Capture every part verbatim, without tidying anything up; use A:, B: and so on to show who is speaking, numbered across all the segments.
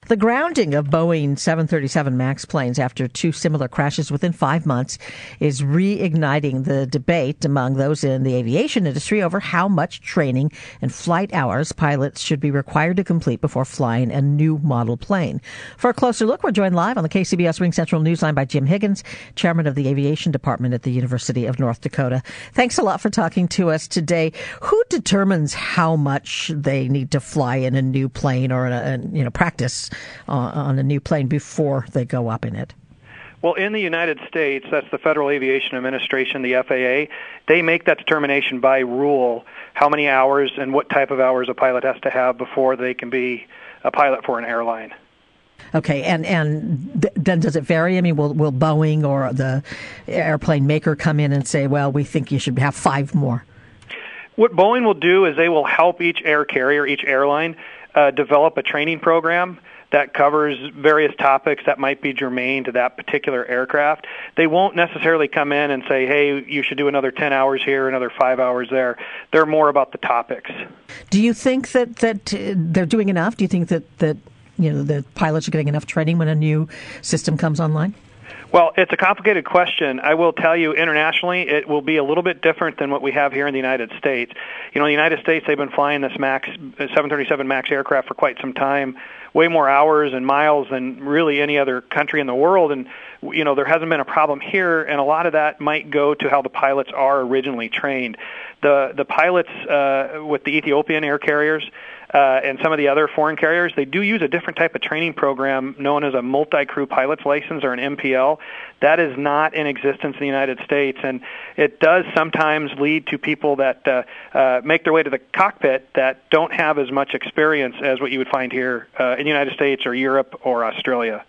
A: The grounding of Boeing seven thirty-seven MAX planes after two similar crashes within five months is reigniting the debate among those in the aviation industry over how much training and flight hours pilots should be required to complete before flying a new model plane. For a closer look, we're joined live on the K C B S Ring Central Newsline by Jim Higgins, chairman of the aviation department at the University of North Dakota. Thanks a lot for talking to us today. Who determines how much they need to fly in a new plane or in a, in, you know, practice uh, on a new plane before they go up in it?
B: Well, in the United States, that's the Federal Aviation Administration, the F A A, they make that determination by rule, how many hours and what type of hours a pilot has to have before they can be a pilot for an airline.
A: Okay, and and th- then does it vary? I mean, will will Boeing or the airplane maker come in and say, well, we think you should have five more?
B: What Boeing will do is they will help each air carrier, each airline, uh, develop a training program that covers various topics that might be germane to that particular aircraft. They won't necessarily come in and say, hey, you should do another ten hours here, another five hours there. They're more about the topics.
A: Do you think that, that uh, they're doing enough? Do you think that, that you know the pilots are getting enough training when a new system comes online?
B: Well, it's a complicated question. I will tell you, internationally, it will be a little bit different than what we have here in the United States. You know, in the United States, they've been flying this MAX, seven thirty-seven MAX aircraft for quite some time, way more hours and miles than really any other country in the world. And, you know, there hasn't been a problem here, and a lot of that might go to how the pilots are originally trained. The, the pilots uh, with the Ethiopian air carriers, Uh, and some of the other foreign carriers, they do use a different type of training program known as a multi-crew pilot's license or an M P L. That is not in existence in the United States, and it does sometimes lead to people that uh, uh, make their way to the cockpit that don't have as much experience as what you would find here uh, in the United States or Europe or Australia.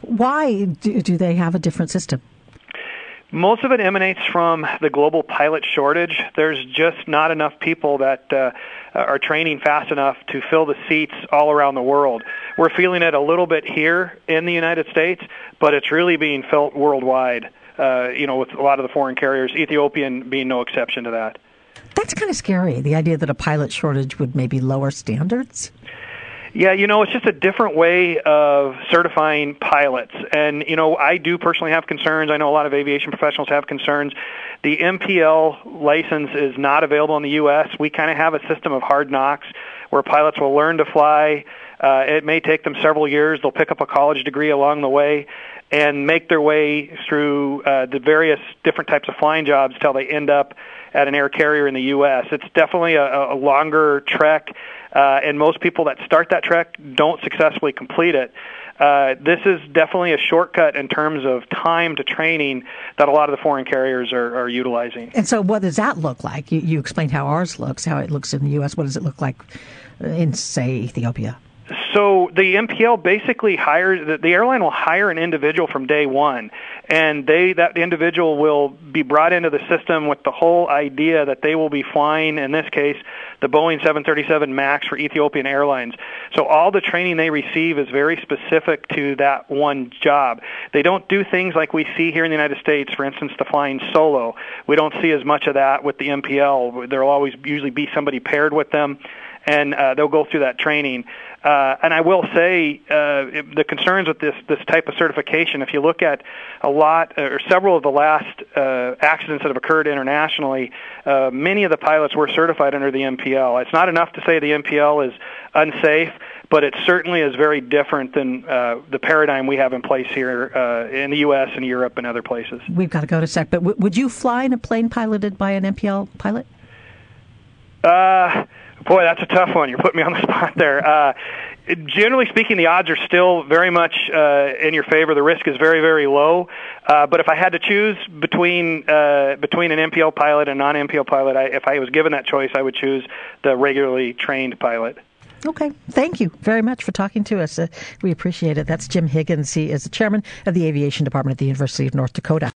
A: Why do, do they have a different system?
B: Most of it emanates from the global pilot shortage. There's just not enough people that uh, are training fast enough to fill the seats all around the world. We're feeling it a little bit here in the United States, but it's really being felt worldwide, uh, you know, with a lot of the foreign carriers, Ethiopian being no exception to that.
A: That's kind of scary, the idea that a pilot shortage would maybe lower standards.
B: Yeah, you know, it's just a different way of certifying pilots. And, you know, I do personally have concerns. I know a lot of aviation professionals have concerns. The M P L license is not available in the U S. We kind of have a system of hard knocks where pilots will learn to fly. Uh, it may take them several years. They'll pick up a college degree along the way and make their way through uh, the various different types of flying jobs till they end up at an air carrier in the U S. It's definitely a, a longer trek. Uh, and most people that start that trek don't successfully complete it. Uh, this is definitely a shortcut in terms of time to training that a lot of the foreign carriers are, are utilizing.
A: And so what does that look like? You, you explained how ours looks, how it looks in the U S. What does it look like in, say, Ethiopia?
B: So the M P L basically hires, the, the airline will hire an individual from day one, and they that individual will be brought into the system with the whole idea that they will be flying, in this case, the Boeing seven thirty-seven MAX for Ethiopian Airlines. So all the training they receive is very specific to that one job. They don't do things like we see here in the United States, for instance, the flying solo. We don't see as much of that with the M P L. There will always usually be somebody paired with them, and uh, they'll go through that training. Uh, and I will say uh, the concerns with this this type of certification, if you look at a lot or several of the last uh, accidents that have occurred internationally, uh, many of the pilots were certified under the M P L. It's not enough to say the M P L is unsafe, but it certainly is very different than uh, the paradigm we have in place here uh, in the U S and Europe and other places.
A: We've got to go to sec, but w- would you fly in a plane piloted by an M P L pilot?
B: Uh, boy, that's a tough one. You're putting me on the spot there. Uh, generally speaking, the odds are still very much uh, in your favor. The risk is very, very low. Uh, but if I had to choose between uh, between an M P L pilot and a non-M P L pilot, I, if I was given that choice, I would choose the regularly trained pilot.
A: Okay. Thank you very much for talking to us. Uh, we appreciate it. That's Jim Higgins. He is the chairman of the aviation department at the University of North Dakota.